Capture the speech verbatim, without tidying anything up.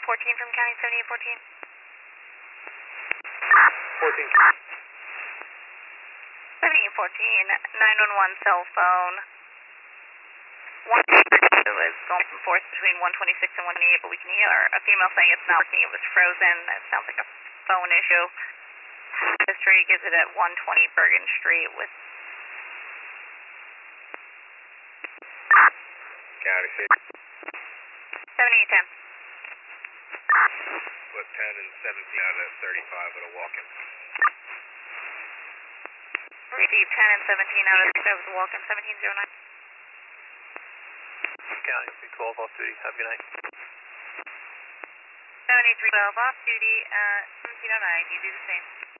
fourteen from County seventy-eight fourteen. fourteen. seventy-eight fourteen, nine one one cell phone. One it was going from forth between one twenty-six and one twenty-eight, but we can hear a female saying it's not working. It was frozen. It sounds like a phone issue. History gives it at one twenty Bergen Street with County six. seventy-eight ten. Put ten and seventeen out of thirty-five with a walk-in. Receive ten and seventeen out of thirty-five with a walk-in, seventeen oh nine. County three twelve off duty. Have a good night. seventy-three twelve off duty, uh, seventeen oh nine. You do the same.